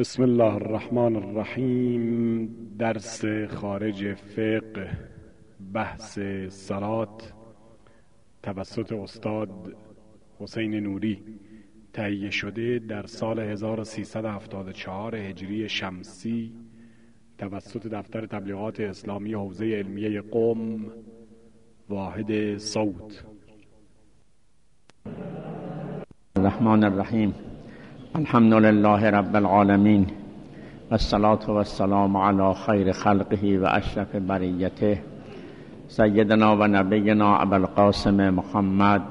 بسم الله الرحمن الرحیم. درس خارج فقه، بحث صلات توسط استاد حسین نوری، تهیه شده در سال 1374 هجری شمسی توسط دفتر تبلیغات اسلامی حوزه علمیه قم، واحد صوت. الرحمن الرحیم. الحمد لله رب العالمین و الصلاة و السلام علی خیر خلقه و اشرف بریته سیدنا و نبینا ابوالقاسم محمد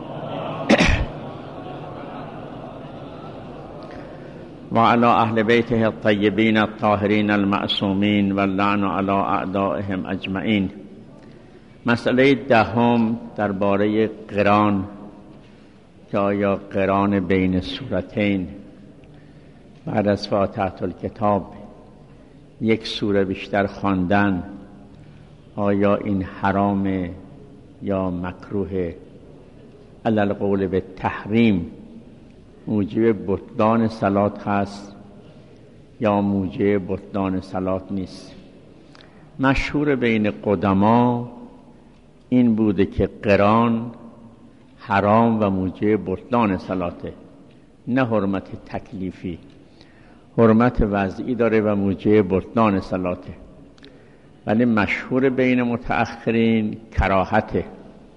و علی اهل بیته الطیبین الطاهرین المعصومین و اللعن علی اعدائهم اجمعین. مسئله دهم درباره قران، که آیا قران بین سورتین بعد از فاتحه الکتاب یک سوره بیشتر خواندن، آیا این حرامه یا مکروهه؟ علی القول به تحریم موجب بطلان صلات هست یا موجب بطلان صلات نیست؟ مشهور بین قدما این بوده که قران حرام و موجب بطلان صلاته، نه حرمت تکلیفی، حرمت وضعی داره و موجب بطلان صلاته. ولی مشهور بین متأخرین کراهته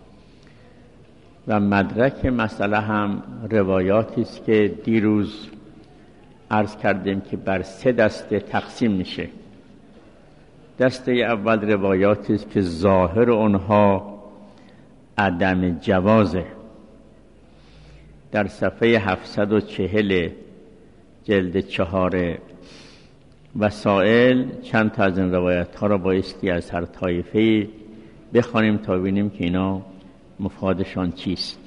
و مدرک مسئله هم روایاتی است که دیروز عرض کردیم که بر 3 دسته تقسیم میشه. دسته اول روایاتی است که ظاهر اونها عدم جوازه. در صفحه 740 جلد 4 وسائل چند تا از این روایت ها را بایستی از هر طایفه بخوانیم تا ببینیم که اینا مفادشان چیست.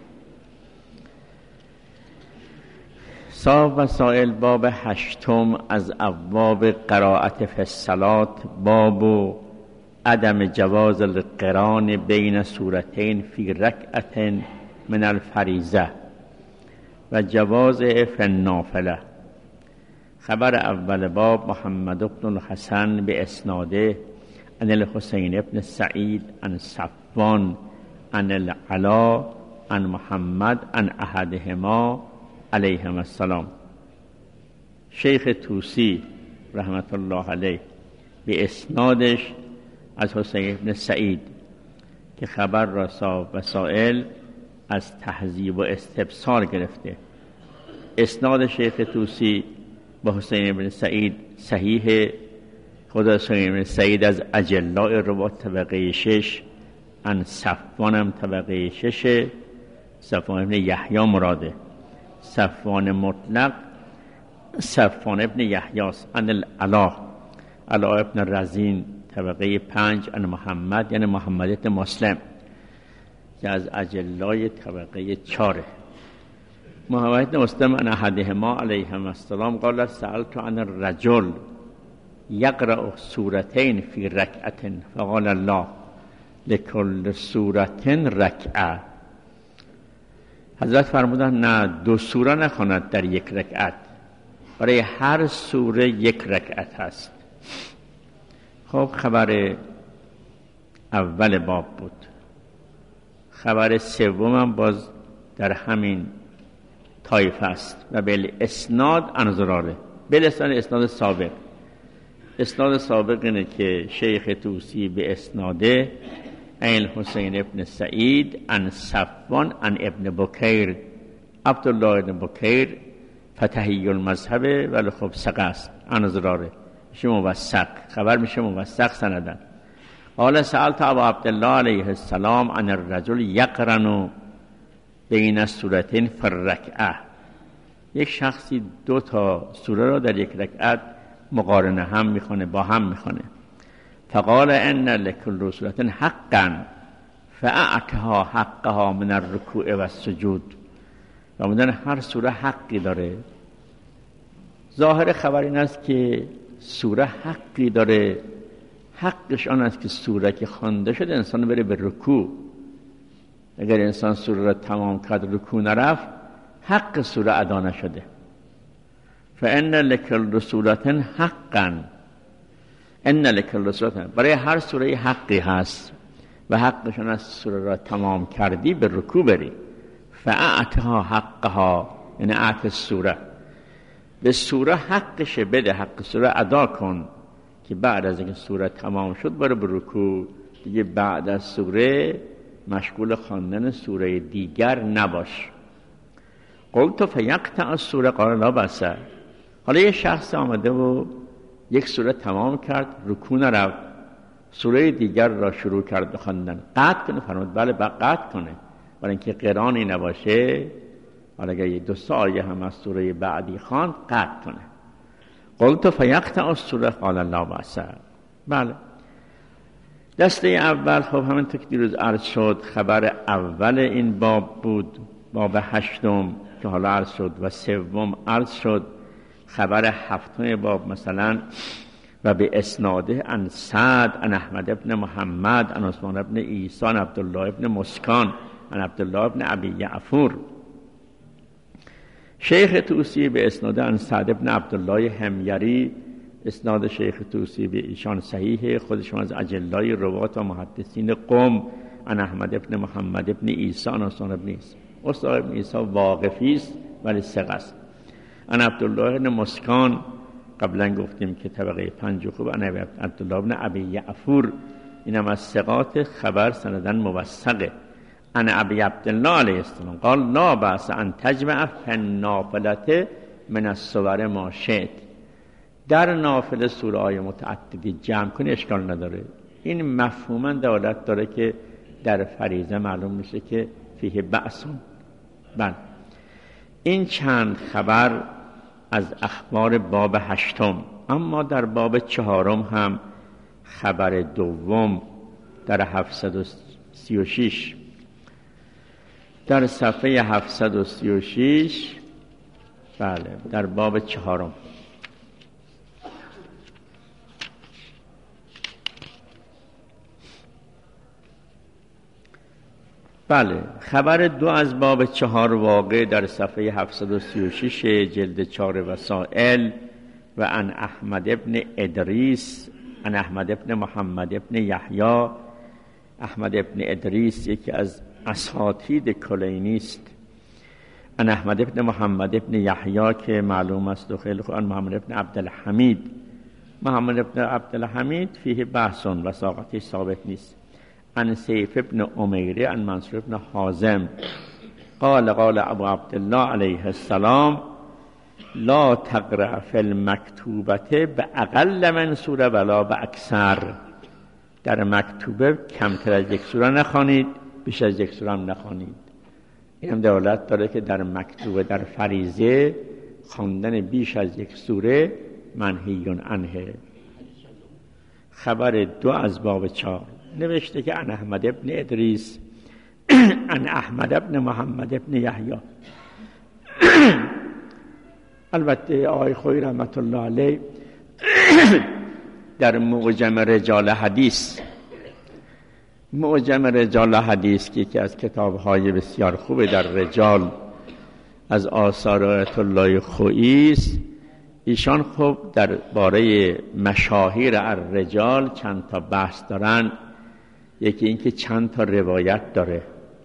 صاحب وسائل باب 8 از ابواب قرائت فی الصلات، باب عدم جواز القران بین سورتین فی رکعت من الفریضه و جواز فی النافله. خبر اول باب: محمد بن الحسن به اسناده عن الحسین بن سعید عن صفوان عن العلا عن محمد عن احدهما علیهم السلام. شیخ طوسی رحمت الله علیه به اسنادش از حسین بن سعید که خبر را صاحب وسائل از تهذیب و استبصار گرفته. اسناد شیخ طوسی با حسین بن سعید صحیح. خود حسین بن سعید از اجلاء روات طبقه 6، ان صفوان هم طبقه 6. صفوان ابن یحیی مراده. صفوان مطلق صفوان ابن یحیاست. ان العلا، علا ابن رزین طبقه 5. ان محمد یعنی محمد ابن مسلم که از اجلای طبقه 4. محمد ابن مسلم ان احدهما علیهم السلام قال سألت عن الرجل یقرأ سورتین فی رکعت فقال الله لکل سورت رکعه. حضرت فرمودن نه، 2 سوره نخواند در یک رکعت، برای هر سوره 1 رکعت هست. خب خبر اول باب بود. خبر سوم هم باز در همین طایفه است و به اسناد انظراره. به اسناد سابق. اسناد سابق اینه که شیخ طوسی به اسناده این حسین ابن سعید ان صفوان ان ابن بکیر، عبدالله ابن بکیر فتحی المذهب ولی خب ثقه است، انظراره میشه موثق. خبر میشه موثق سندن. قال سألت ابا عبدالله علیه السلام عن الرجل یقرن بین السورتین فی الرکعه. یک شخصی 2 تا سوره را در یک رکعت مقارنه هم میخونه، با هم میخونه. فقال ان لکل سورت حقا فاعطها حقها من الرکوع و السجود. و میدن هر سوره حقی داره. ظاهر خبر این است که سوره حقی داره. حقش آن است که سوره که خوانده شده انسان بره به رکوع. اگر انسان سوره را تمام کرد رکوع نرفت، حق سوره ادا نشده. فان لکل سورة حقا، ان لکل سورة، برای هر سوره حقی هست و حقشون از سوره را تمام کردی به رکوع بری. فاعطها حقها، یعنی اعط السوره، به سوره حقش بده، حق سوره ادا کن که بعد از اینکه سوره تمام شد برو به رکوع. دیگه بعد از سوره مشغول خواندن سوره دیگر نباش. قلت فیقطع السوره قال لا بأس. حالا یه شخص آمده و یک سوره تمام کرد، رکوع نرفت، سوره دیگر را شروع کرد به خواندن، قطع کنه؟ فرمود بله قطع کنه، برای اینکه قرانی نباشه. حالا اگر یک 2 آیه هم از سوره بعدی خواند قطع کنه. قلت فیقطع السوره قال لا بأس. بله. دسته اول خب همونطور که دیروز عرض شد خبر اول این باب بود، باب 8 که حالا عرض شد، و 3 عرض شد. خبر 7 باب مثلا و به اسناده عن سعد عن احمد ابن محمد عن عثمان ابن عیسی عن عبدالله ابن مسکان عن عبدالله ابن ابی یعفور. شیخ طوسی به اسناده عن سعد ابن عبدالله حمیری، اسناد شیخ طوسی به ایشان صحیحه، خودشون از اجلای روات و محدثین قم. عن احمد ابن محمد ابن عیسی عن عثمان ابن عیسی، عثمان ابن عیسی واقفی است ولی ثقه است. عن عبدالله ابن مسکان، قبلا گفتیم که طبقه 5 خوب. عن عبدالله ابن ابی یعفور، اینم از ثقات، خبر سندن موثقه. عن ابی عبدالله علیه السلام قال لا بأس ان تجمع فی النافلة من السور ما شئت. در نافله سوره های متعددی جمع کنی اشکال نداره. این مفهوما دلالت داره که در فریضه معلوم میشه که فیه بأسون. بله. این چند خبر از اخبار باب 8. اما در باب 4 هم خبر دوم در 736 در صفحه 736. بله در باب 4. بله خبر 2 از باب 4 واقع در صفحه 736 جلد 4 وسائل. و عن احمد ابن ادریس عن احمد ابن محمد ابن یحیی. احمد ابن ادریس یکی از اساتید کلینی است. عن احمد ابن محمد ابن یحیی که معلوم است و خیلی خوب. عن محمد ابن عبدالحمید. محمد ابن عبدالحمید فیه بحثون، وثاقتی ثابت نیست. عن سیف ابن امیره عن منصور ابن حازم قال قال ابو عبدالله علیه السلام لا تقرأ فی المکتوبه باقل من سوره ولا باکثر. در مکتوبه کمتر از 1 سوره نخوانید، بیش از 1 سوره هم نخوانید. این هم دلالت داره که در مکتوبه در فریضه خواندن بیش از 1 سوره منهی عنه. خبر 2 از باب 4 نوشته که عن احمد ابن ادریس عن احمد ابن محمد ابن یحیی. البته آقای خویی رحمت الله علیه در معجم رجال حدیث، معجم رجال حدیث که یکی از کتاب‌های بسیار خوب در رجال از آثار آیت الله خویی است، ایشان خب در باره مشاهیر الرجال چند تا بحث دارن. یکی این که چند تا روایت داره،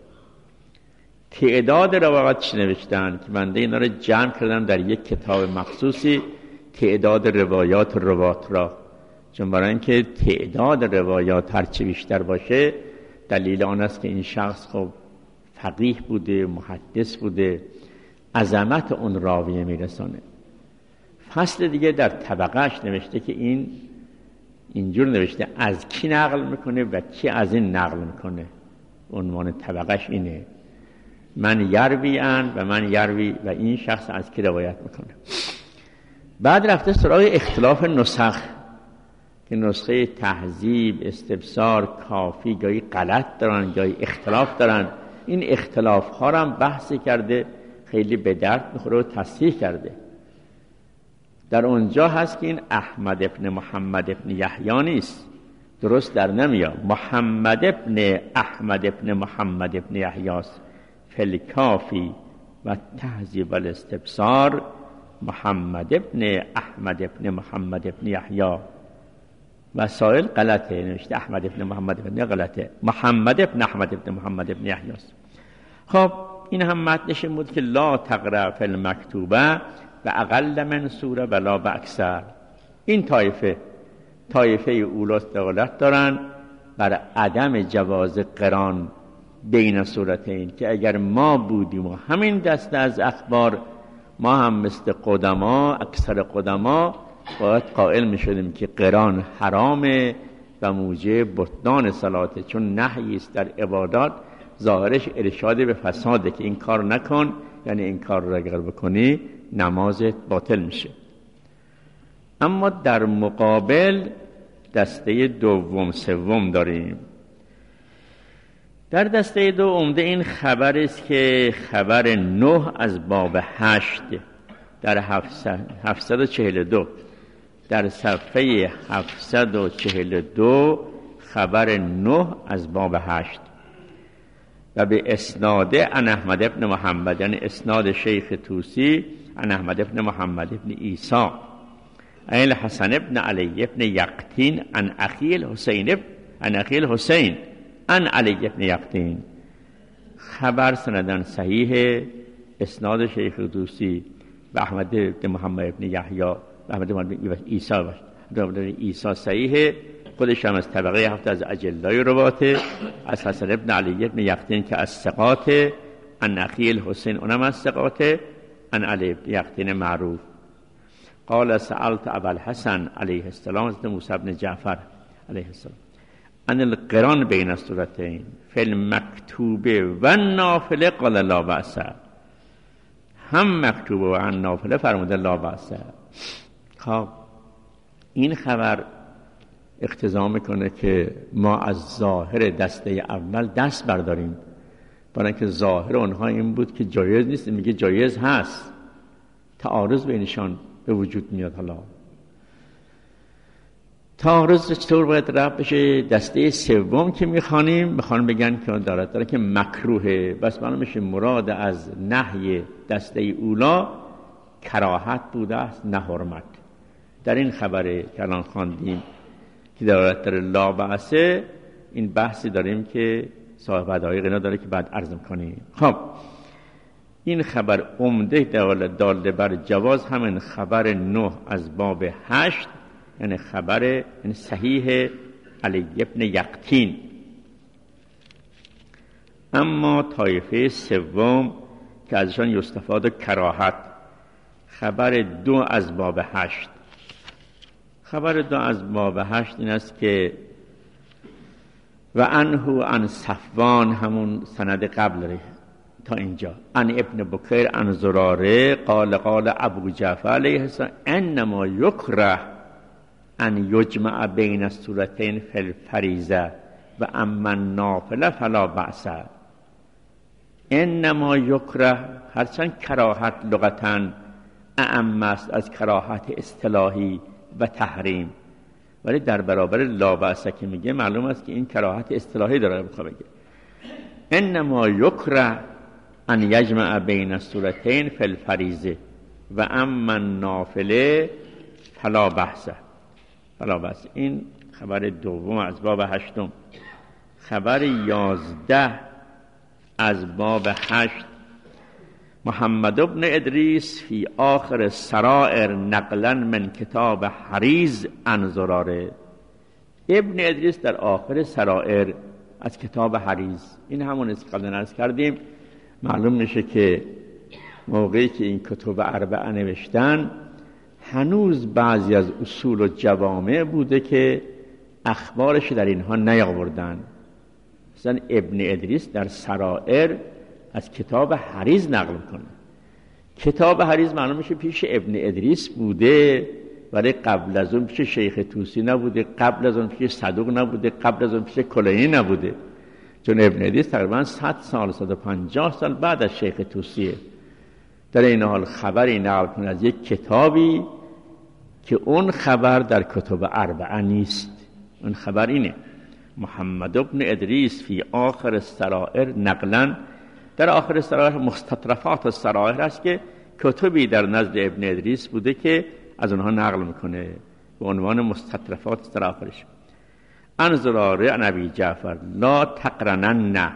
تعداد روایت چی نوشتن که بنده اینا رو جمع کردم در یک کتاب مخصوصی، تعداد روایات روات را. چون برای اینکه تعداد روایات هرچی بیشتر باشه دلیل آن است که این شخص خب فقیه بوده، محدث بوده، عظمت اون راویه میرسانه. فصل دیگه در طبقهش نوشته که این اینجور نوشته از کی نقل میکنه و کی از این نقل میکنه. عنوان طبقهش اینه، من یرویان و من یروی، و این شخص از کی روایت میکنه. بعد رفته سراغ اختلاف نسخ که نسخه تهذیب، استبصار، کافی گاهی غلط دارن گاهی اختلاف دارن. این اختلاف ها رو هم بحثی کرده، خیلی به درد میخوره و تصحیح کرده. در اونجا هست که این احمد ابن محمد ابن یحیی نیست، درست در نمیاد. محمد ابن احمد ابن محمد ابن یحیی است. فی الکافی و تهذیب و الاستبصار محمد ابن احمد ابن محمد ابن یحیی. وسائل غلطه، نوشته احمد ابن محمد ابن غلطه، محمد ابن احمد ابن محمد ابن یحیی است. خب این هم متنش این بود که لا تقرأ فی المکتوبه و اقل من سوره ولا باکثر. این طایفه اولا دلالت دارن بر عدم جواز قران بین سورتین، که اگر ما بودیم و همین دسته از اخبار، ما هم مثل قدما، اکثر قدما باید قائل می شدیم که قران حرامه و موجب بطلان صلاته، چون نهی است در عبادات ظاهرش ارشاد به فساده که این کار نکن، یعنی این کار را اگر بکنی نمازت باطل میشه. اما در مقابل دسته دوم سوم داریم. در دسته دو عمده این خبر است که خبر 9 از باب 8 در 742 در صفحه 742 خبر 9 از باب 8 و به اسناد عن احمد ابن محمد، یعنی اسناد شیخ طوسی عن احمد ابن محمد ابن عیسی عن الحسن ابن علی ابن یقطین عن اخی الحسین عن علی ابن یقطین. خبر سندن صحیح، اسناد شیخ طوسی و احمد ابن محمد ابن یحیی و احمد ابن عیسی صحیحه. خودش هم از طبقه هفت از اجلای رواته، از حسن ابن علی ابن یقطین که از ثقاته، عن اخی الحسین اونم از ثقاته، عن علی ابن یقطین معروف. قال سألت ابا الحسن علیه السلام، حضرت موسی بن جعفر علیه السلام، عن القران بین السورتین فی المکتوبه و النافله قال لا بأس. هم مکتوبه و هم نافله فرموده لا بأس. خب این خبر اقتضا میکنه که ما از ظاهر دسته اول دست برداریم، برای که ظاهر اونها این بود که جایز نیست، میگه جایز هست، تعارض بینشان به وجود میاد. حالا تعارض چطور باید رفع بشه؟ دسته سوم که میخوانیم بگن که داره که مکروهه، بس معلوم میشه مراد از نهی دسته اولا کراهت بوده است نه حرمت. در این خبره که الان خواندیم که دارد در لا بأسه، این بحثی داریم که صاحب دقایق اینا داره که بعد عرض کنیم. خب این خبر عمده داله بر جواز همین خبر 9 از باب 8، یعنی خبر صحیح علی ابن یقطین. اما طایفه سوم که ازشان یستفاد کراهت، خبر 2 از باب 8. خبر 2 از باب 8 این است که و انهو عن صفوان، همون سند قبل ره تا اینجا، عن ابن بکیر عن زراره قال قال ابو جعفر علیه السلام انما یکره ان یجمع بین السورتین فی الفریضه و اما النافله فلا بأس. انما یکره، هرچند کراهت لغتاً اعم است از کراهت اصطلاحی و تحریم، ولی در برابر لا بأس که میگه معلوم است که این کراهت اصطلاحی داره بگه. انما یکره ان یجمع بین السورتین فی الفریضه و اما النافله فلا بأس. این خبر دوم از باب 8. خبر 11 از باب 8 محمد ابن ادریس فی آخر السرائر نقلا من کتاب حریز عن زراره. ابن ادریس در آخر سرائر از کتاب حریز، این همون است که قبلا عرض کردیم. معلوم میشه که موقعی که این کتب اربعه نوشتن هنوز بعضی از اصول و جوامع بوده که اخبارش در اینها نیاوردن. مثلا ابن ادریس در سرائر از کتاب حریز نقل کنه. کتاب حریز معلوم میشه پیش ابن ادریس بوده، ولی قبل از اون پیش شیخ طوسی نبوده، قبل از اون پیش صدوق نبوده، قبل از اون پیش کلینی نبوده، چون ابن ادریس تقریبا 100 سال 150 سال بعد از شیخ طوسیه. در این حال خبری نقل کنه از یک کتابی که اون خبر در کتب اربعه نیست. اون خبر اینه محمد ابن ادریس فی آخر السرائر نقلا. در آخر السرائر مستطرفات السرائر است که کتبی در نزد ابن ادریس بوده که از اونها نقل میکنه به عنوان مستطرفات در آخرش. عن زراره عن ابی جعفر لا تقرنن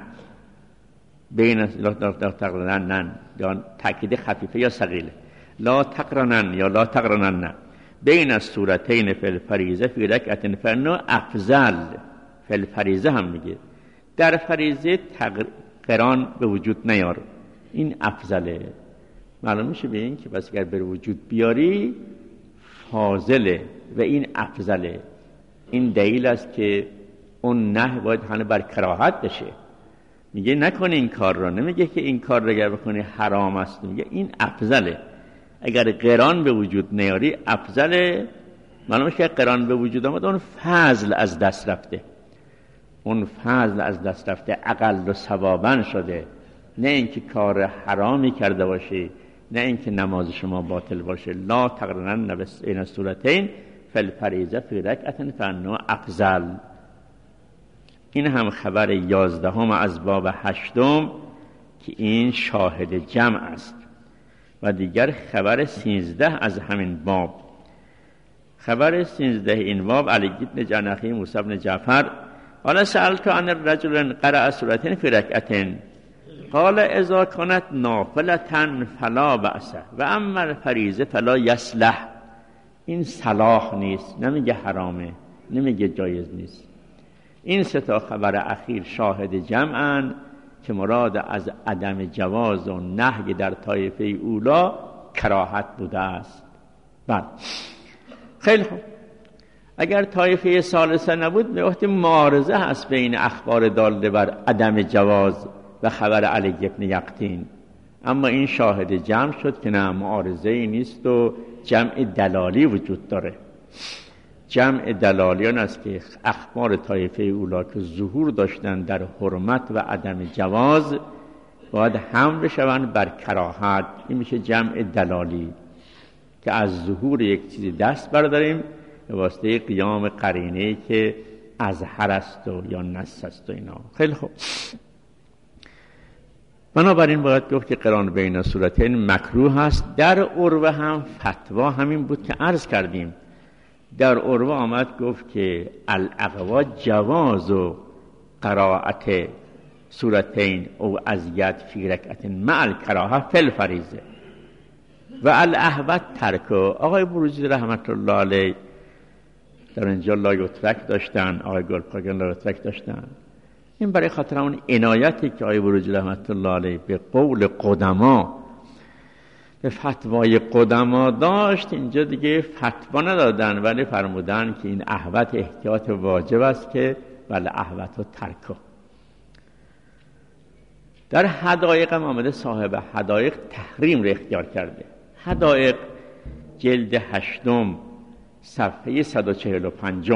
بین لا تقرنن، یا تاکید خفیفه یا ثقیله، لا تقرنن یا لا تقرنن بین السورتین فی الفریضه فی رکعت فانه افضل. فی الفریضه هم میگه در فریضه قران به وجود نیار، این افضله. معلوم میشه به این که پس اگر به وجود بیاری فاضله و این افضله. این دلیل است که اون نه باید همه بر کراهت بشه. میگه نکنی این کار را، نمیگه که این کار را اگر بکنی حرام است، میگه این افضله. اگر قران به وجود نیاری افضله. معلومه که قران به وجود آمد اون فضل از دست رفته، اون فضل از دست رفته، اقل و ثوابا شده. نه اینکه کار حرامی کرده باشی، نه اینکه نماز شما باطل باشه. لا تقرنن بین السورتین فی الفریضه فی رکعت فانه افضل. این هم خبر 11 از باب 8 که این شاهد جمع است. و دیگر خبر 13 از همین باب. خبر 13 این باب علی بن جناحی موسی بن جعفر قال سألت عن الرجل قرأ سورتين في ركعتين قال اذا كانت نافلة فلا بأس و اما الفریضه فلا یصلح. این صلاح نیست، نمیگه حرامه، نمیگه جایز نیست. این سه تا خبر اخیر شاهد جمعن که مراد از عدم جواز و نهی در طایفه اولا کراهت بوده است. بله خیلی خوب. اگر طایفه ثالثه نبود به وقت معارضه هست بین اخبار داله بر عدم جواز و خبر علی بن یقطین. اما این شاهد جمع شد که نه، معارضه ای نیست و جمع دلالی وجود داره. جمع دلالیان است که اخبار طایفه اولا که ظهور داشتن در حرمت و عدم جواز باید حمل بشوند بر کراهت. این میشه جمع دلالی که از ظهور یک چیزی دست برداریم به واسطه قیام قرینه‌ای که اظهر است و یا نص است و اینا. خیلی خوب. بنابراین باید گفت که قران بین سورتین مکروه است. در عروه هم فتوا همین بود که عرض کردیم. در عروه آمد گفت که الاقوا جواز و قرائت سورتین او ازید فی رکعت مع الکراهه فی الفریضه و الاحوط ترک. آقای بروجردی رحمت الله علیه در اینجا لایوترک داشتن، آقای گلپاگان لایوترک داشتن. این برای خاطر اون عنایتی که آقای بروجردی رحمت الله علیه به قول قدما، به فتوای قدما داشت، اینجا دیگه فتوا ندادن ولی فرمودن که این احوط احتیاط واجب است که ولی احوط و ترک. در حدایق آمده صاحب حدایق تحریم را اختیار کرده. حدایق جلد 8 صفحه 145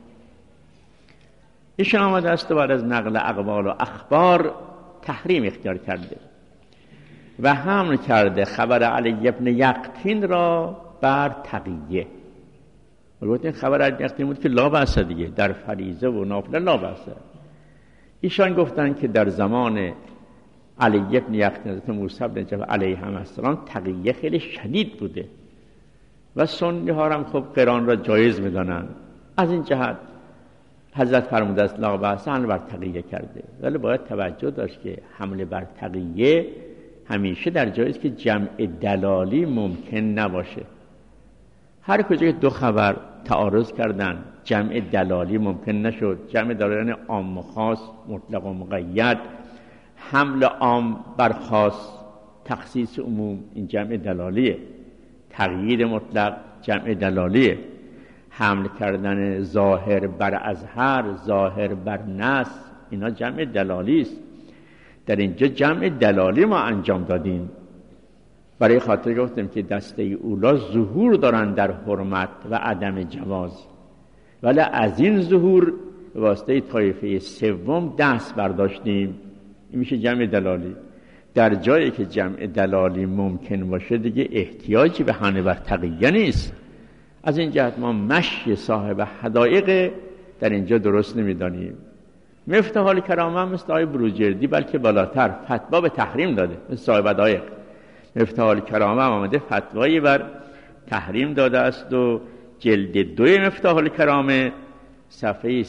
ایشان آمده است و بعد از نقل اقوال و اخبار تحریم اختیار کرده و حمل کرده خبر علی بن یقطین را بر تقیه. البته این خبر علی بن یقطین بود که لا بأس دیگه، در فریضه و نافله لا بأس. ایشان گفتن که در زمان علی بن یقطین حضرت موسی بن جعفر علیه السلام تقیه خیلی شدید بوده و سنی ها هم خب قران را جایز میدانند. از این جهت حضرت فرموده است لا بأس حمل بر تقیه کرده. ولی باید توجه داشت که حمل بر تقیه همیشه در جایی است که جمع دلالی ممکن نباشه. هر کجا دو خبر تعارض کردن جمع دلالی ممکن نشد. جمع دلالی عام و خاص، مطلق و مقید، حمل عام بر خاص، تخصیص عموم، این جمع دلالیه. تقیید مطلق جمع دلالیه. حمل کردن ظاهر بر اظهر، ظاهر بر نص، اینا جمع دلالی است. در اینجا جمع دلالی ما انجام دادیم. برای خاطر گفتیم که دسته اولا ظهور دارن در حرمت و عدم جواز، ولی از این ظهور واسطه طایفه سوم دست برداشتیم. این میشه جمع دلالی. در جایی که جمع دلالی ممکن باشه دیگه احتیاجی به حمل بر تقیه نیست. از این جهت ما مشی صاحب حدایق در اینجا درست نمیدانیم. مفتاح الکرام هم مثل آقای بروجردی بلکه بالاتر فتوا به تحریم داده، مثل صاحب حدایق. مفتاح الکرامه هم آمده فتوایی بر تحریم داده است و جلد 2 مفتاح الکرامه صفحه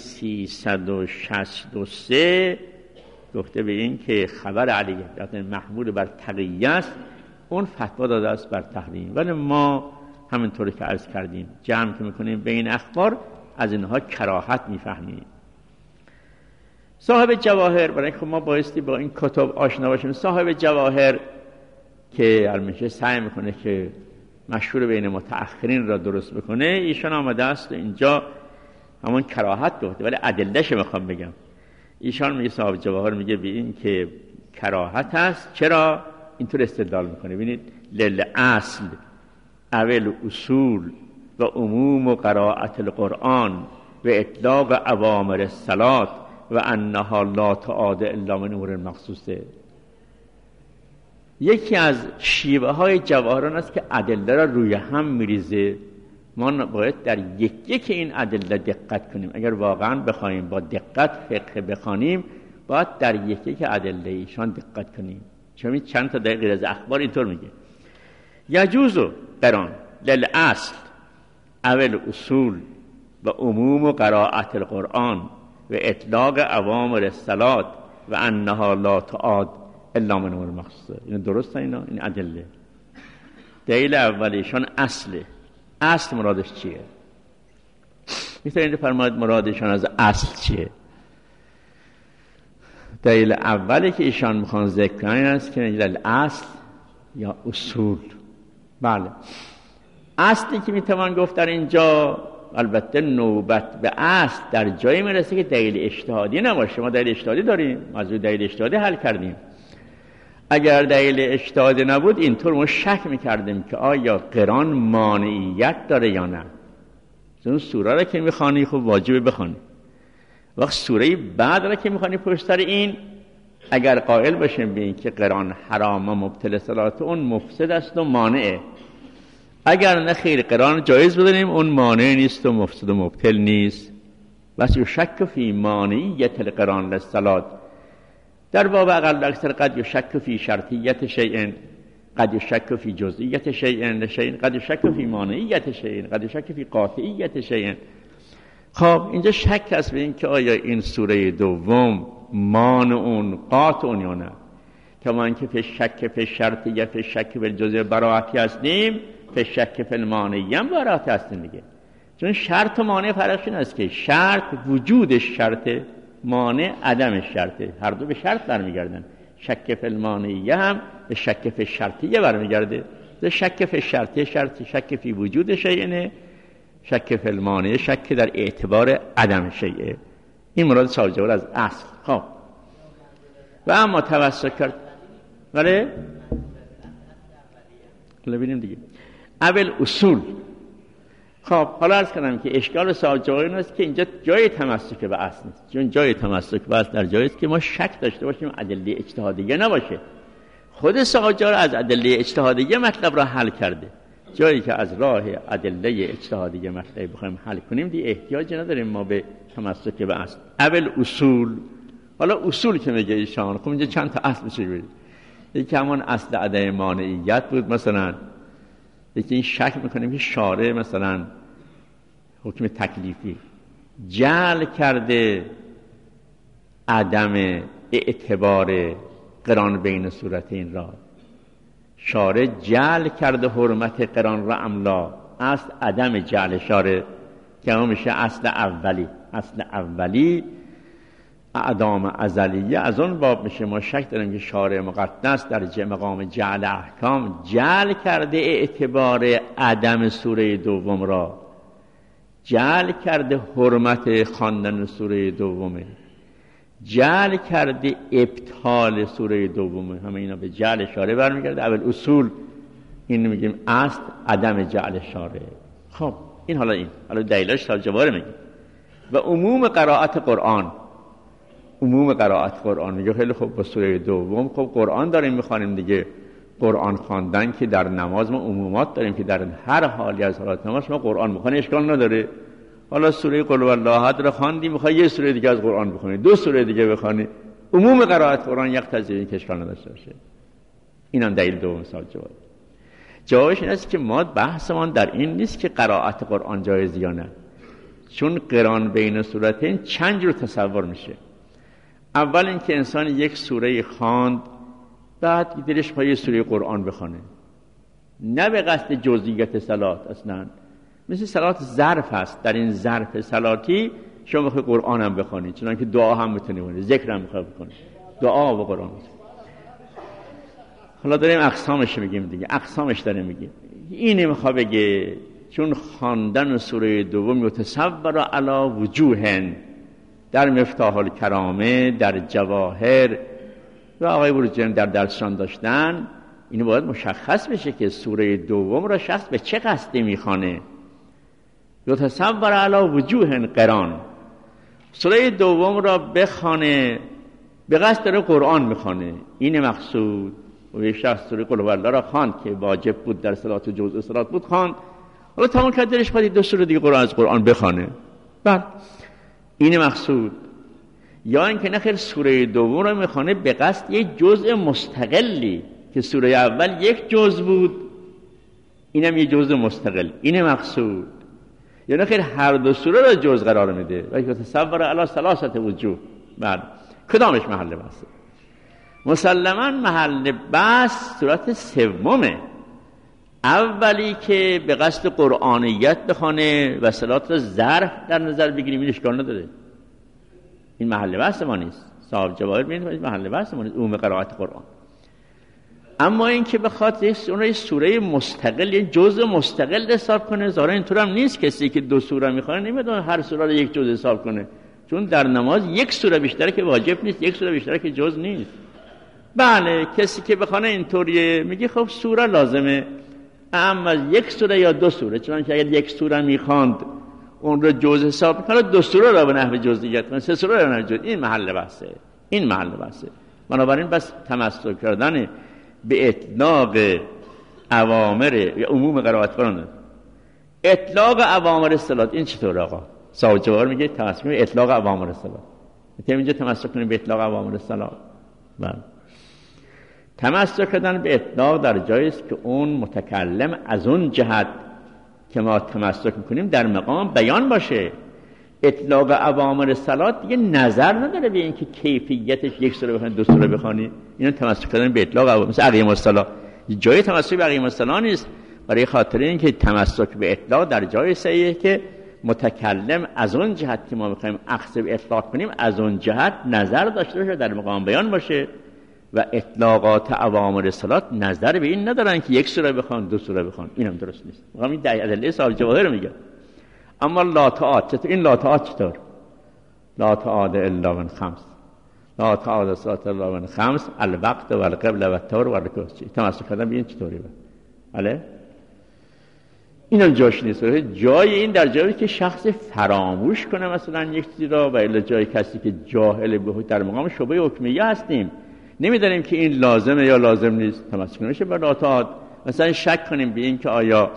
363 گفته به این که خبر علی محمول بر تقیه است، اون فتوا داده است بر تحریم. ولی ما همینطوری که عرض کردیم جمع که میکنیم بین اخبار از اینها کراهت میفهمیم. صاحب جواهر، برای اینکه ما بایستی با این کتب آشنا باشیم، صاحب جواهر که همیشه سعی میکنه که مشهور بین متأخرین را درست بکنه، ایشان آمده است اینجا همون کراهت گفته، ولی ادله‌اش میخوام بگم. ایشان میگه صاحب جواهر میگه به این که کراهت است. چرا؟ اینطور استدلال میکنه، ببینید للاصل اول اصول و عموم و قراءت القرآن و اطلاق اوامر الصلاة و انها لا تعاد الا من امور مخصوصه. یکی از شیوه های جواهران است که ادله را روی هم میریزه. ما باید در یک این ادله دقت کنیم. اگر واقعا بخوایم با دقت فقه بخوانیم، باید در یک ادله ایشان دقت کنیم. چون چند تا در غیر از اخبار اینطور میگه یجوز قران للاصل اول اصول و عموم و قراءت القرآن و اطلاق اوامر الصلاة و انها لا تعاد الا من امور مخصوصه. این درسته؟ این ادله. دلیل اولیشان اصله. اصل مرادش چیه؟ میتونید فرمایید مرادشان از اصل چیه؟ دلیل اولی که ایشان میخوان ذکر کنن است که دلیل اصل یا اصول. بله، اصلی که میتوان گفت در اینجا، البته نوبت به اصل در جایی میرسه که دلیل اجتهادی نباشه. ما دلیل اجتهادی داریم، موضوع دلیل اجتهادی حل کردیم. اگر دلیل اجتهادی نبود اینطور ما شک میکردیم که آیا قران مانعیت داره یا نه. اون سوره را که میخوانی خب واجبه بخوانی. وقت سوره بعد را که میخوانی پشت سر این، اگر قائل باشیم به این که قران حرام و مبطل صلات، اون مفسد است و مانعه. اگر نه خیر قران جایز بدونیم، اون مانع نیست و مفسد و مبطل نیست. بس یشک فی مانعیت القران للصلات. در باب اقل اکثر قد یشک فی شرطیت شیء، قد یشک فی جزئیت شیء، قد یشک فی مانعیت شیء، قد یشک فی قاطعیت شیء. خب اینجا شک است به این که آیا این سوره دوم مانع قاطع یا نه. کما اینکه فی شک فی شرطیه فی شک فی جزء براءتی هستیم، فی شک فی المانعیه هم براءتی هستیم دیگه. چون شرط و مانع فرقش این است که شرط وجودش شرطه، مانع عدم شرطه. هر دو به شرط برمیگردن. شک فی المانعیه هم به شک فی شرطیه برمیگرده. شک فی شرطیه شک فی وجود شیء، شک فی المانع شک در اعتبار عدم شیء. این مراد صاحب جواهر از اصل. خب و اما توسط کرد، ولی ببینیم دیگه اول اصول. خب حالا عرض کنم که اشکال صاحب جواهر این است که اینجا جای تمسک به اصل نیست. چون جای تمسک به اصل در جایی است که ما شک داشته باشیم ادله اجتهادیه نباشه. خود صاحب جواهر از ادله اجتهادیه مطلب را حل کرده. جایی که از راه ادله اجتهادیه مطلب بخوایم حل کنیم دی احتیاج نداریم ما به تمسک به اصل. اول اصول. حالا اصول که میگه ایشان، خب اینجا چند تا اصل میشه ببینید. یکی همون اصل عدم مانعیت بود مثلا. یکی این شک میکنیم که شارع مثلا حکم تکلیفی جعل کرده عدم اعتبار قران بین صورتین را. شارع جعل کرده حرمت قران را املا. اصل عدم جعل شارع که همون میشه اصل اولی. اصل اولی اعدام ازلیه از اون باب میشه. ما شک داریم که شارع مقدس در مقام جعل احکام جعل کرده اعتبار عدم سوره دوم را، جعل کرده حرمت خواندن سوره دومه، جعل کرده ابطال سوره دومه. همه اینا به جعل شارع برمیگرده. اول اصول این میگیم اصل عدم جعل شارع. خب این حالا دلیلش صاحب جواهر میگه. و عموم قرائت قرآن. عموم قرائت قرآن میگه خیلی خوب با سوره دوم خب قرآن داریم میخوانیم دیگه. قرآن خواندن که در نماز ما عمومات داریم که در هر حالی از حالات نماز ما قرآن میخوانیم، اشکال نداره. حالا سوره قل والله احد رو خواندیم، میخوای یه سوره دیگه از قرآن بخونی، دو سوره دیگه بخونی، عموم قرائت قرآن یقتضی این که اشکال نداشته باشه. این هم دلیل دوم سوال جواب. جوابش این است که ما بحثمان در این نیست که قرائت قرآن جایز یا نه، چون قران بین سورتین چند جور تصور میشه. اول اینکه انسان یک سوره خواند بعد دلش پای سوره قرآن بخونه، نه به قصد جزئیات صلات. اصلا مثل صلات ظرف هست، در این ظرف صلاتی شما بخوای قرآن هم بخونید، چنانکه دعا هم میتونید بکنید، ذکر هم میخواد بکنید، دعا و قرآن. حالا داریم اقسامش میگیم دیگه، اقسامش داریم میگیم. اینی میخواد بگه چون خواندن سوره دوم یتصور علی وجوه، در مفتاح الکرامه، در جواهر و آقای بروجردی در درسشان داشتن، اینو باید مشخص بشه که سوره دوم را شخص به چه قصدی میخوانه. یتصور علی وجوه قران، سوره دوم را بخوانه به قصد داره قرآن میخوانه، این مقصود. و یک شخص سوره قل هوالله را خواند که واجب بود در صلات و جزء صلات بود، خواند، حالا تمام کرد دلش خواهد دو سوره دیگه قرآن از قرآن بخوانه، بعد این مقصود. یا اینکه نخیر سوره دوم را میخوانه به قصد یک جزء مستقلی که سوره اول یک جزء بود، اینم یک جزء مستقل، این مقصود. یا نخیر هر دو سوره را جزء قرار میده و که تصور علی ثلاثه وجوه. بعد کدامش محل بحثه؟ مسلما محل بحث صورت سومه، اولی که به قصد قرآنیت بخونه و صلات را ظرف در نظر بگیریم، این اشکال نداره، این محل بحث ما نیست. صاحب جواهر می‌بینید محل بحث ما نیست، عموم قرائت قرآن. اما این که بخواد یک سوره مستقل، یک جزء مستقل حساب کنه، ظاهرا اینطور هم نیست. کسی که دو سوره میخونه نمیدونه هر سوره رو یک جزء حساب کنه، چون در نماز یک سوره بیشتره که واجب نیست، یک سوره بیشتره که جزء نیست. بله کسی که بخونه اینطوریه میگه خب سوره لازمه، اما یک سوره یا دو سوره، چنانکه اگر یک سوره میخواند اون رو جزء حساب میکنه، دو سوره رو به نحو جزئیات کنه، سه سوره رو به نحو جزئیات. این محل بحثه، این محل بحثه. بنابراین بس تمسک کردن به اطلاق اوامر یا عموم قرائت قرآن، اطلاق اوامر صلات، این چطور آقا؟ صاحب جواهر میگه تمسک به اطلاق اوامر صلات. میتونیم اینجا تمسک کنیم به اطلاق اوامر صلات. بله، تمسک کردن به اطلاق در جایی است که اون متکلم از اون جهت که ما تمسک میکنیم در مقام بیان باشه. اطلاق اوامر صلات دیگه نظر نداره به اینکه کیفیتش یک سوره بخونی دو سوره بخونی، اینو تمسک کردن به اطلاق اوامر. مثل اقیم الصلاة، جای تمسک به اقیم الصلاة نیست، برای خاطر اینکه تمسک به اطلاق در جای صحیحه که متکلم از اون جهت که ما میخوایم اخذ به اطلاق کنیم از اون جهت نظر داشته باشه، در مقام بیان باشه. و اطلاقات اوامر صلات نظر به این ندارن که یک سوره بخوان دو سوره بخوان، اینم درست نیست. میگم این ادله صاحب جواهر میگه. اما لا تعاد، چطور این لا تعاد چطور؟ لا تعاد الا من خمس، لا تعاد صلات الا من خمس، الوقت و القبله و الطهر و الرکوع. تمسک کردن به این چطوری بله؟ اینم جاش نیست. جای این در جایی که شخص فراموش کنه مثلا یک چیزی را، و الا جای کسی که جاهل به در مقام شبهه حکمیه هستیم، نمیدانیم که این لازمه یا لازم نیست، تمسک نمیشه به لا تعاد. مثلا شک کنیم به این که آیا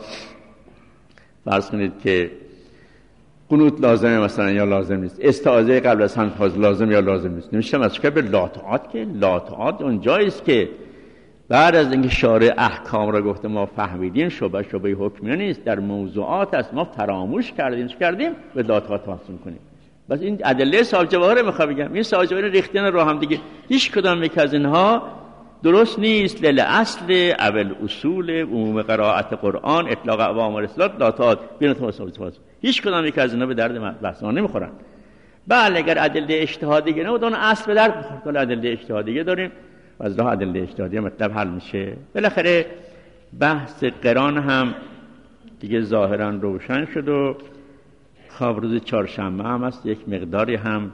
فرض کنید که قنوت لازمه مثلا یا لازم نیست، استعاذه قبل از هم لازم یا لازم نیست، نمیشه مسئله به لا تعاد. که لا تعاد اون جایی است که بعد از اینکه شارع احکام را گفته ما فهمیدیم، شبهه حکمیه نیست، در موضوعات است ما فراموش کردیم به لا تعاد تمسک کنیم. بس این ادله صاحب جواهر میخوام بگم، این صاحب جواهر ریختن رو هم دیگه هیچ کدام یک از اینها درست نیست. اصل اول اصول عموم قرائت قرآن اطلاق اوامر صلات لا تعاد بین صحابه، هیچ کدام یک از اینها به درد بحث ما نمیخورن. بله اگر ادله اجتهادی نه اون اصل به درد میخوره. کل ادله اجتهادی داریم و از راه ادله اجتهادی مطلب حل میشه. بالاخره بحث قرآن هم دیگه ظاهرا روشن شد و خواب روز چهارشنبه هم است یک مقداری هم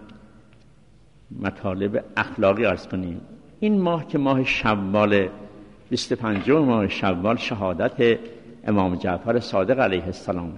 مطالب اخلاقی عرض کنیم. این ماه که ماه شوال 25 ماه شوال شهادت امام جعفر صادق علیه السلامه.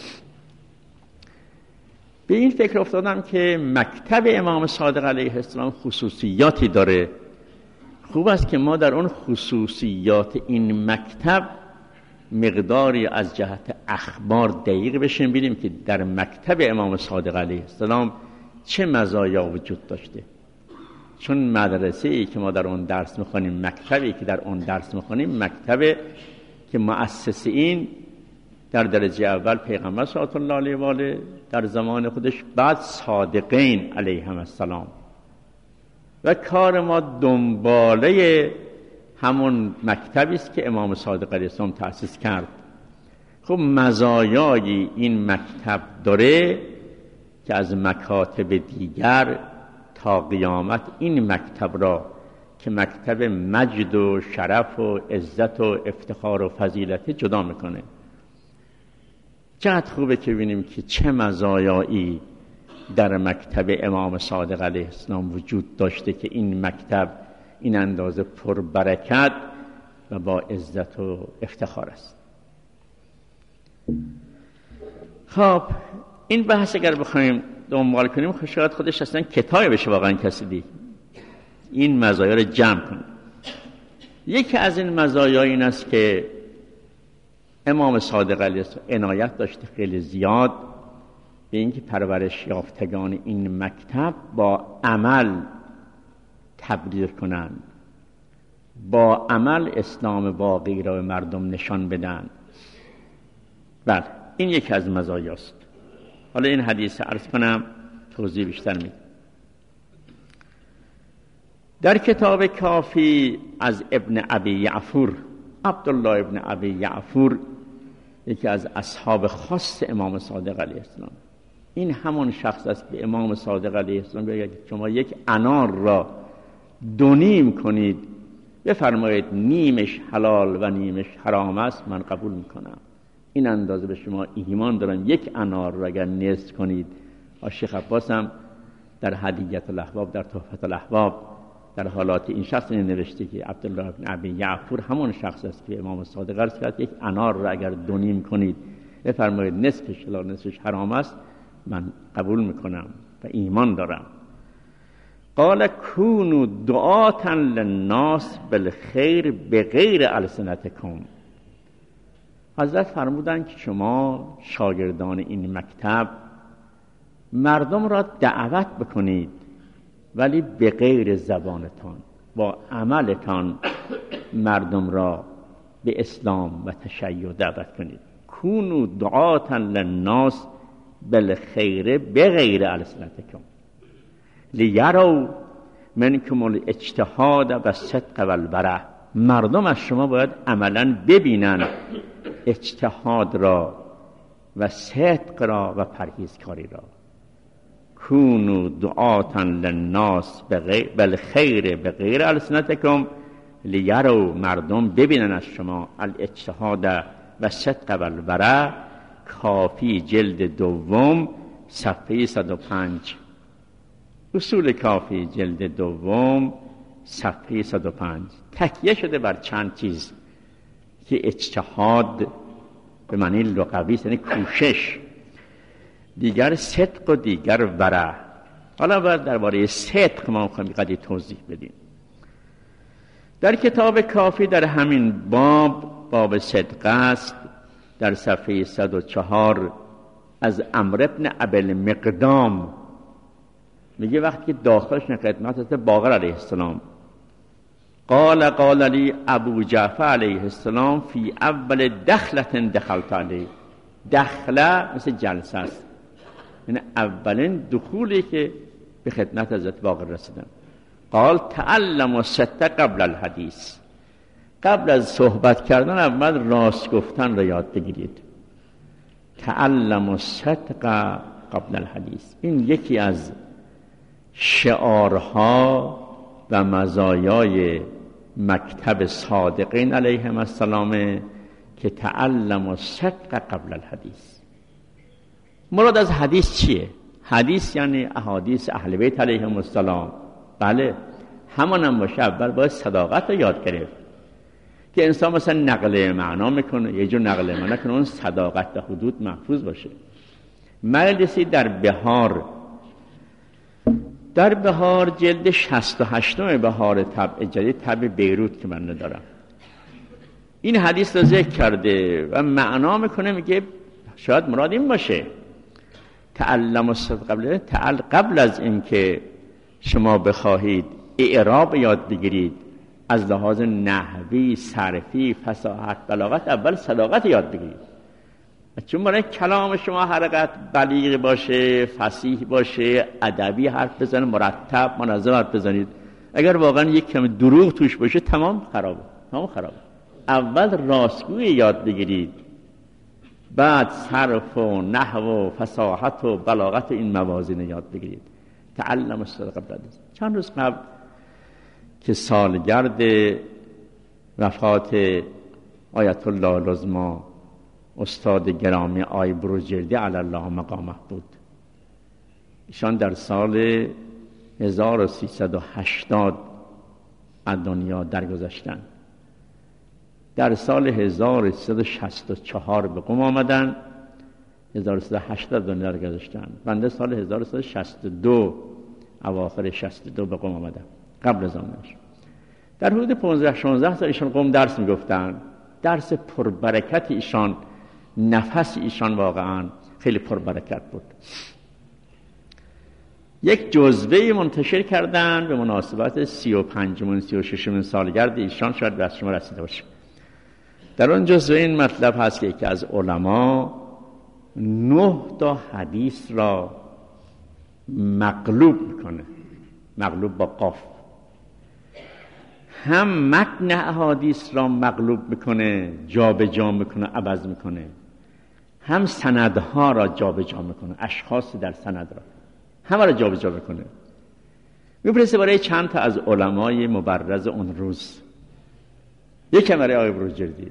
به این فکر افتادم که مکتب امام صادق علیه السلام خصوصیاتی داره. خوب است که ما در اون خصوصیات این مکتب مقداری از جهت اخبار دقیق بشیم، ببینیم که در مکتب امام صادق علیه السلام چه مزایا وجود داشته. چون مدرسه‌ای که ما در اون درس می‌خونیم، مکتبی که در اون درس می‌خونیم، مکتبی که مؤسسین در درجه اول پیغمبر صلی الله علیه و آله در زمان خودش، بعد صادقین علیهم السلام، و کار ما دنباله همون مکتبی است که امام صادق علیه السلام تأسیس کرد. خب مزایای این مکتب داره که از مکاتب دیگر تا قیامت این مکتب را که مکتب مجد و شرف و عزت و افتخار و فضیلت جدا میکنه. چقدر خوبه که ببینیم که چه مزایایی در مکتب امام صادق علیه السلام وجود داشته که این مکتب این اندازه پربرکت و با عزت و افتخار است. خب این بحث اگر بخوایم دنبال کنیم شاید خودش اصلا کتابی بشه واقعا کسی دی این مزایا رو جمع کنه. یکی از این مزایا این است که امام صادق علیه السلام عنایت داشته خیلی زیاد به اینکه پرورش یافتگان این مکتب با عمل تبلیغ کنند، با عمل اسلام واقعی را به مردم نشان بدن. بله این یکی از مزایاست. حالا این حدیث عرض کنم توضیح بیشتر میدم. در کتاب کافی از ابن ابی یعفور، عبدالله ابن ابی یعفور، یکی از اصحاب خاص امام صادق علیه السلام، این همون شخص است که امام صادق علیه السلام بگه شما یک انار را دونیم کنید، بفرمایید نیمش حلال و نیمش حرام است، من قبول میکنم. این اندازه به شما ایمان دارم. یک انار را اگر نصف کنید، شیخ عباس هم در هدیت الاحباب، در تحفت الاحباب، در حالات این شخص نوشته که عبدالله بن ابی یعفور همون شخص است که امام صادق علیه السلام یک انار را اگر دونیم کنید، بفرمایید نصفش حلال نصفش حرام است، من قبول میکنم و ایمان دارم. قال کونوا دعاة للناس بالخیر بغیر السنتکم. حضرت فرمودند که شما شاگردان این مکتب مردم را دعوت بکنید، ولی به غیر زبانتان، با عملتان مردم را به اسلام و تشیع دعوت کنید. کونوا دعاة للناس بالخیر بغیر السنتکم لیروا منکم الاجتهاد و الصدق و الورع. مردم از شما باید عملا ببینن اجتهاد را و صدق را و پرهیزکاری را. کونوا دعاة للناس بالخیر بغیر السنتکم لیروا، مردم ببینن از شما الاجتهاد و صدق و الورع. کافی جلد دوم صفحه 105. اصول کافی جلد دوم صفحه 105 تکیه شده بر چند چیز که اجتهاد به معنی لغوی است، یعنی کوشش، دیگر صدق و دیگر ورع. حالا باید درباره صدق ما می‌خوایم قدری توضیح بدیم. در کتاب کافی در همین باب صدق است، در صفحه 104 از عمرو بن ابی المقدام میگه وقتی که داخلش خدمت حضرت باقر علیه السلام، قال لی ابو جعفر علیه السلام فی اول دخلت دخلت علیه. دخله مثل جلسه است، یعنی اولین دخولی که به خدمت حضرت باقر رسیدن. قال تعلم الصدق قبل الحدیث. قبل از صحبت کردن اول راست گفتن را یاد بگیرید. تعلم الصدق قبل الحدیث. این یکی از شعارها و مزایای مکتب صادقین علیهم السلام که تعلم الصدق قبل الحدیث. مراد از حدیث چیه؟ حدیث یعنی احادیث اهل بیت علیهم السلام. بله همان هم باشه. اول باید صداقت رو یاد گرفت که انسان مثلا نقل معنا میکنه، یه جور نقل معنا کنه، اون صداقت و حدود محفوظ باشه. مجلسی در بهار جلد 68 بهار طبع جدید، طبع بیروت که من ندارم، این حدیث رو ذکر کرده و معنا میکنه، میگه شاید مراد این باشه تعلم الصدق قبل از این که شما بخواهید اعراب یاد بگیرید، از لحاظ نحوی، صرفی، فصاحت، بلاغت اول صداقت یاد بگیرید. چون برای کلام شما حرکت بلیغ باشه، فصیح باشه، ادبی حرف بزنید، مرتب منظم حرف بزنید. اگر واقعا یک کم دروغ توش باشه تمام خرابه. اول راستگویی یاد بگیرید، بعد صرف و نحو و فصاحت و بلاغت و این موازین یاد بگیرید. تعلم الصدق قبل الرزق. چند روز قبل که سالگرد وفات آیت الله العظمی استاد گرامی آقای بروجردی علی الله مقامه بود. ایشان در سال 1380 از دنیا درگذشتند. در سال 1364 به قم آمدند، 1380 دنیا درگذشتند. بنده سال 1362 اواخر 62 به قم آمدم، قبل از آنش. در حدود 15-16 سال ایشان قم درس میگفتند. درس پربرکت ایشان، نفس ایشان واقعا خیلی پربرکت بود. یک جزوه منتشر کردن به مناسبت 35 36 سالگرد ایشان، شاید به شما رسیده باشه. در آن جزوه این مطلب هست که یکی از علما 9 تا حدیث را مقلوب میکنه، مقلوب با قاف. هم متن احادیث را مقلوب میکنه، جابجا میکنه، عوض میکنه، هم سندها را جابجا میکنه، اشخاص در سند را همه را جابجا میکنه. میفرسته برای چند تا از علمای مبرز اون روز. یکی برای آقای بروجردی،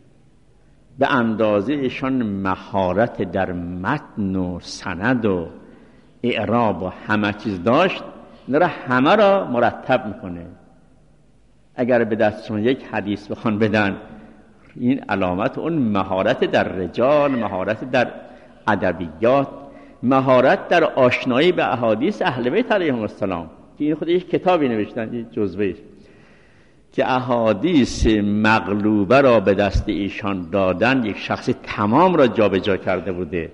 به اندازه ایشان مهارت در متن و سند و اعراب و همه چیز داشت، اینا همه را مرتب میکنه. اگر به دستشون یک حدیث بخوان بدن، این علامت اون مهارت در رجال، مهارت در ادبیات، مهارت در آشنایی به احادیث اهل بیت علیهم السلام، که این خود یک کتابی نوشتن، یک جزوه که احادیث مغلوبه را به دست ایشان دادن. یک شخص تمام را جابجا کرده بوده،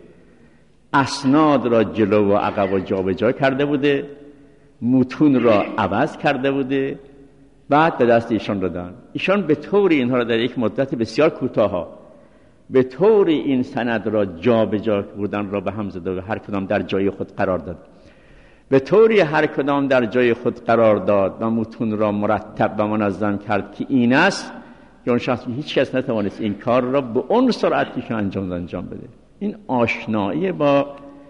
اسناد را جلو و عقب جابجا کرده بوده، متون را عوض کرده بوده، بعد به دست ایشان دادن. ایشان به طوری اینها را در یک مدت بسیار کوتاه به طوری این سند را جابجا بودن را به هم زده و هر کدام در جای خود قرار داد، به طوری هر کدام در جای خود قرار داد و متون را مرتب و منظم کرد که این است که اون شخص هیچ کس نتوانست این کار را به اون سرعتی که انجام بده. این آشنایی با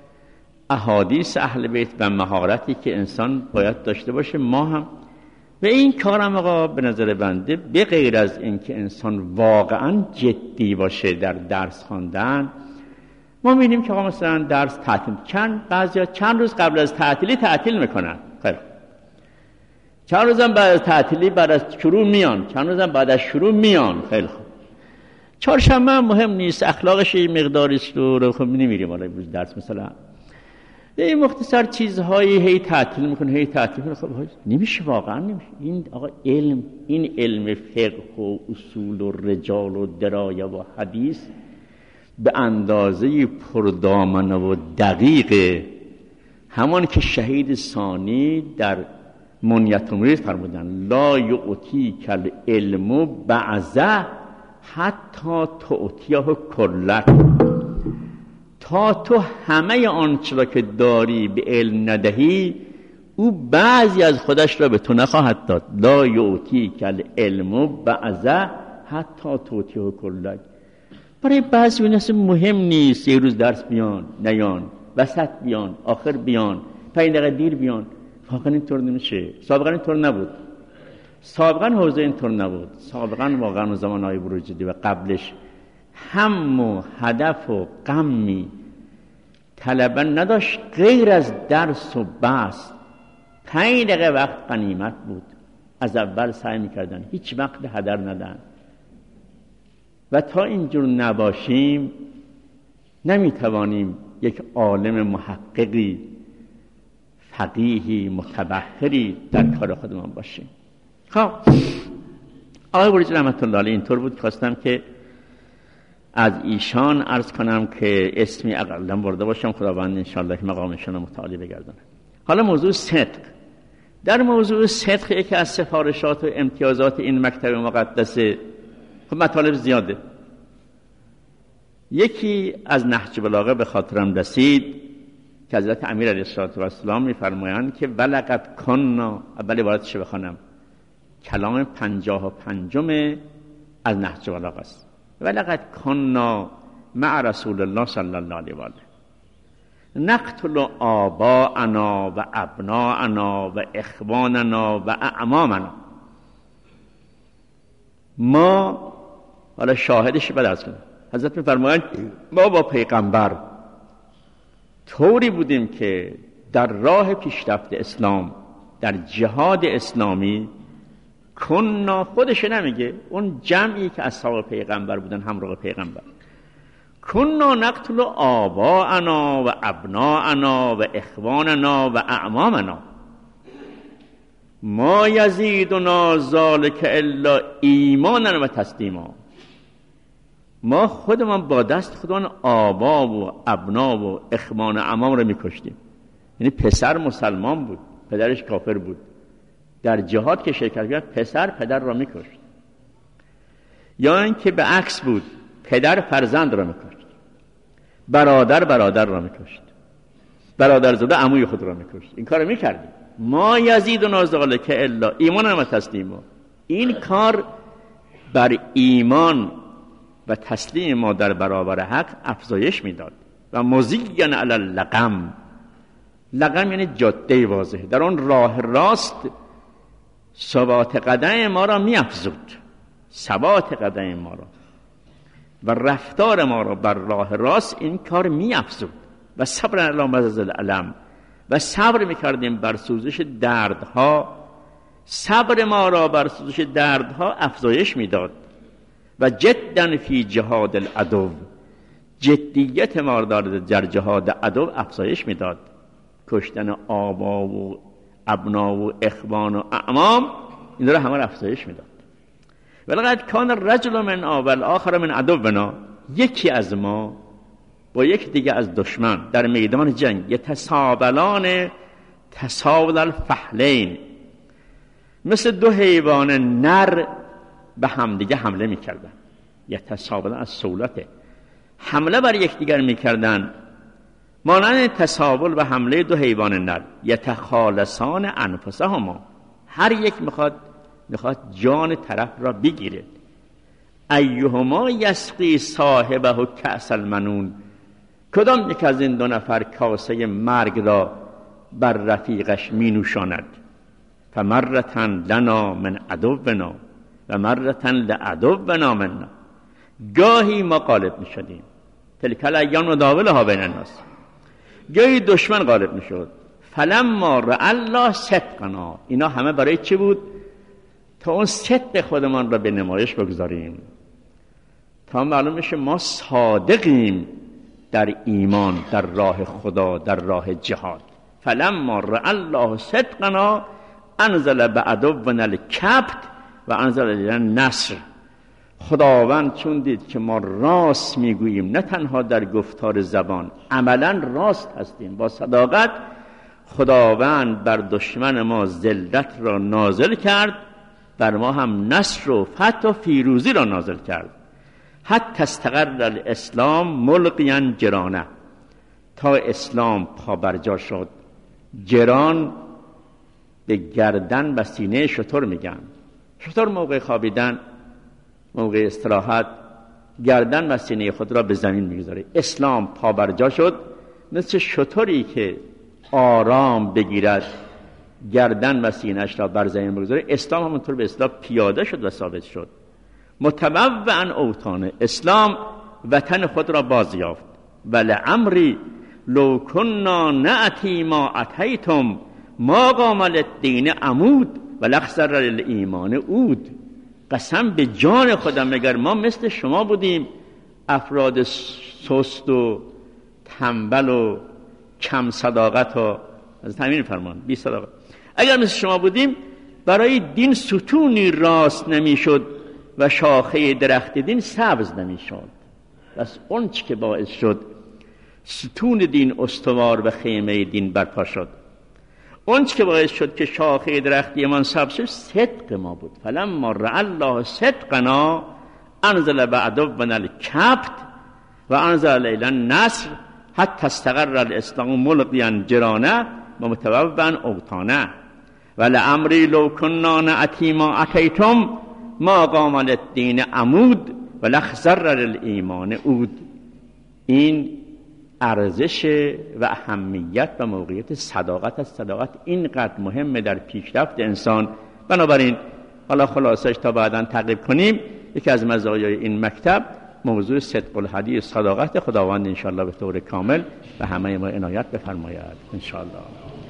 احادیث اهل بیت و مهارتی که انسان باید داشته باشه. ما هم و این کارم آقا به نظر بنده به غیر از این که انسان واقعا جدی باشه در درس خواندن، ما می‌بینیم که آقا مثلا درس تعطیل، بعضیا چند روز قبل از تعطیلی تعطیل میکنن، خیلی چند روزم بعد از تعطیلی بعد از شروع میان، چند روزم بعد از شروع میان، خیلی خوب. چهارشنبه مهم نیست، اخلاقش این مقداری است رو خب نمیریم حالا امروز درس مثلا این مختصر چیزهایی هی تعطیل میکنه، خب نمیشه، واقعا نمیشه. این آقا این علم فقه و اصول و رجال و درایه و حدیث به اندازه پردامنه و دقیقه، همان که شهید ثانی در منیت مرید فرمودن لا یعطی کل علم بعضه حتی تعطیه کلک، تا تو همه آنچه را که داری به علم ندهی، او بعضی از خودش را به تو نخواهد داد. لا یعطی کل علم بعضه حتی تعطیه کلک. برای بعضی این اصلا مهم نیست یک روز درس بیان نیان، وسط بیان، آخر بیان، 5 دقیقه دیر بیان. واقعا اینطور نمیشه. سابقا اینطور نبود، سابقا حوزه اینطور نبود. سابقا واقعا زمان آقای بروجردی و قبلش هم و هدف و غمی طلبه نداشت غیر از درس و بحث. 5 دقیقه وقت غنیمت بود. از اول سعی میکردن هیچ وقت هدر ندن و تا اینجور نباشیم نمیتوانیم یک عالم محققی، فقیهی، متبحری در کار خودمان باشیم. خب آقای بروجردی رحمت الله علیه اینطور بود. خواستم که از ایشان عرض کنم که اسمی اقلا برده باشم، خداوند انشاءالله که مقامشان رو متعالی بگردانه. حالا موضوع صدق، در موضوع صدق یکی از سفارشات و امتیازات این مکتب مقدسه، خب مطالب زیاده. یکی از نهج بلاغه به خاطرم رسید که حضرت امیر علیه السلام می‌فرمایند که ولقد کنا، اول عبارتش بخونم، کلام 55 از نهج بلاغه است. ولقد کنا مع رسول الله صلی الله علیه و آله نقتل آباءنا و ابناءنا و اخواننا و اعمامنا. ما، حالا شاهدش بعد از کنم، حضرت می‌فرمایند ما با پیغمبر طوری بودیم که در راه پیشرفت اسلام، در جهاد اسلامی، کنا، خودش نمیگه، اون جمعی که اصحاب پیغمبر بودن، همراه پیغمبر، کنا نقتل آباءنا و ابناءنا و اخواننا و اعمامنا ما یزیدنا ذلک الا ایمانا و تسلیما. ما خودمان با دست خودمان آبا و ابنا و اخوان و اعمام رو میکشتیم. یعنی پسر مسلمان بود، پدرش کافر بود، در جهاد که شرکت کرد پسر پدر را میکشت، یا اینکه به عکس بود، پدر فرزند را میکشت، برادر برادر را میکشت، برادرزاده عموی خود را میکشت. این کار میکردیم. ما یزیدنا ذلک الا ایمانا و تسلیما. این کار بر ایمان و تسلیم ما در برابر حق افزایش میداد. و مزیّن علی اللقم، لقم یعنی جاده واضح، در اون راه راست ثبات قدم ما را میافزود، ثبات قدم ما را و رفتار ما را بر راه راست این کار میافزود. و صبر علی مضض الالم، و صبر میکردیم بر سوزش دردها، صبر ما را بر سوزش دردها افزایش میداد. و جدا فی جهاد العدو، جدیت ما را در جهاد عدو افزایش میداد. کشتن آبا و ابنا و اخوان و اعمام، این را همه را افزایش میداد. ولقد کان الرجل من آول آخر من عدونا، یکی از ما با یک دیگه از دشمن در میدان جنگ یتسابلان تسابل الفحلین، مثل دو حیوان نر به همدیگه حمله میکردن. یتسابلان از سولته، حمله بر یکدیگر میکردن، مانند تسابل و حمله دو حیوان نر. یتخالصان انفسهما، هر یک میخواد جان طرف را بگیره. ایهما یسقی صاحبه کأس المنون، کدام یک از این دو نفر کاسه مرگ را بر رفیقش می نوشاند. فمرتن لنا من عدونا و مرتن لعدونا منا، گاهی ما غالب می شدیم، تلک الایام نداولها بین الناس، گاهی دشمن غالب می شد. فلما رأى الله صدقنا، اینا همه برای چی بود؟ تا اون صدق خودمان را به نمایش بگذاریم، تا معلوم بشه ما صادقیم در ایمان، در راه خدا، در راه جهاد. فلما رأى الله صدقنا انزل بعدونا الکبت و انزل الینا النصر. خداوند چون دید که ما راست میگوییم، نه تنها در گفتار زبان، عملا راست هستیم، با صداقت، خداوند بر دشمن ما ذلت را نازل کرد، بر ما هم نصر و فتح و فیروزی را نازل کرد. حتی استقر الاسلام ملقیاً جرانه، تا اسلام پابرجا شد. جران به گردن و سینه شتر میگن. شتر موقع خوابیدن، موقع استراحت، گردن و سینه خود را به زمین میگذاره. اسلام پابرجا شد، مثل شتری که آرام بگیرد، گردن و سینه‌اش را بر زمین بگذاره. اسلام همونطور به اصطلاح پیاده شد و ثابت شد. متبوعاً اوطانه، اسلام وطن خود را باز یافت. ولعمری لو کنا نأتی ما اتیتم ما قام للدین عمود ولخسر للایمان عود. قسم به جان خودم اگر ما مثل شما بودیم، افراد سست و تنبل و کم صداقت و از همین فرمان بی صداقت، اگر مثل شما بودیم، برای دین ستونی راست نمیشد و شاخه درخت دین سبز نمیشد. بس اون چی که باعث شد ستون دین استوار و خیمه دین برپا شد، اون که باعث شد که شاخه درخت ایمان سبز شد صدق ما بود. فلما رأى الله صدقنا انزل بعدونا الکبت و انزل لیلا النصر حتی استقر الاسلام ملقیا جرانه و متوبا اوطانه و لعمری لو کننا نأتی ما اتیتم ما قام للدین عمود و لخزر الایمان عود. این ارزش و اهمیت و موقعیت صداقت است. صداقت اینقدر مهمه در پیشرفت انسان. بنابراین حالا خلاصش تا بعداً تعقیب کنیم، یکی از مزایای این مکتب موضوع صدق الحدیث، صداقت. خداوند انشاءالله به طور کامل به همه ما عنایت بفرماید انشاءالله.